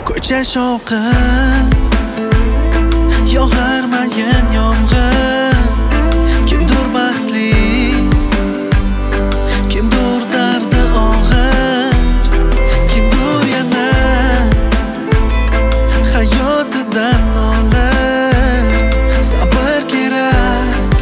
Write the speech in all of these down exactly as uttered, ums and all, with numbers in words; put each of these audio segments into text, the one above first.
ko'cha shovqin, yog'armagan yomg'ir. Kimdir baxtli, kimdir dardi og'ir, kimdir yana hayotidan nolar. Sabr kerak,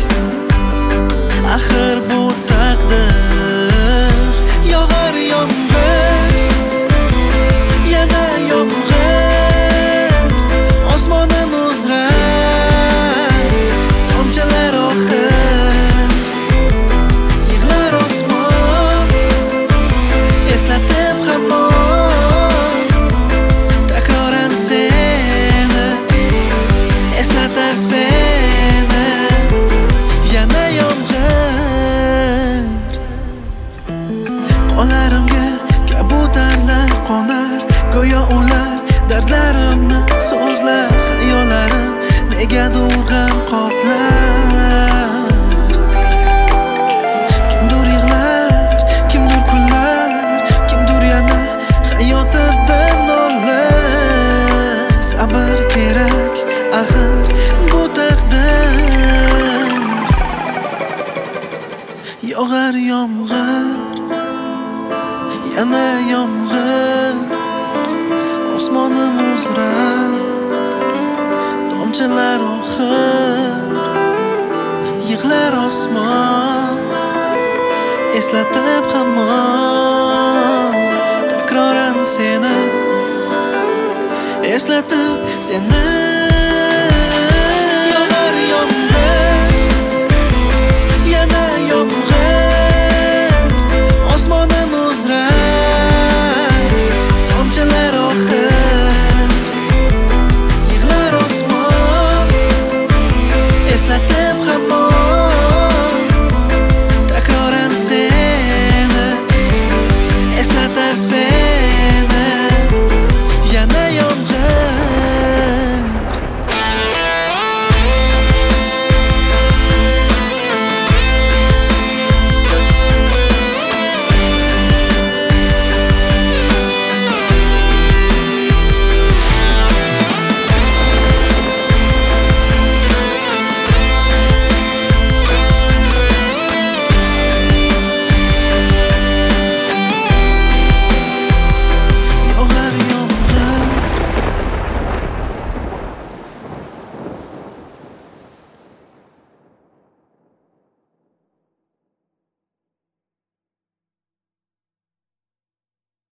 axir bu taqdir. Yog'ar yomg'ir, yana yomg'ir, osmonim uzrar, tomchilar oxir. Yig'lar osmon, eslatib hamon, takroran seni, eslatar seni. Yana yomg'ir, qonlarimga kabutarlar qo'nar, go'yo ular dardlarimni so'zlar. Xayollarim negadir g'am qoplar. Kimdir yig'lar, kimdir kullar, kimdir yana hayotidan nolar. Sabr kerak, axir bu taqdir. Yog'ar yomg'ir, yana yomg'ir, osmonim uzrar, tomchilar oxir. Yig'lar osmon, eslatib hamon, takroran seni, eslatib seni.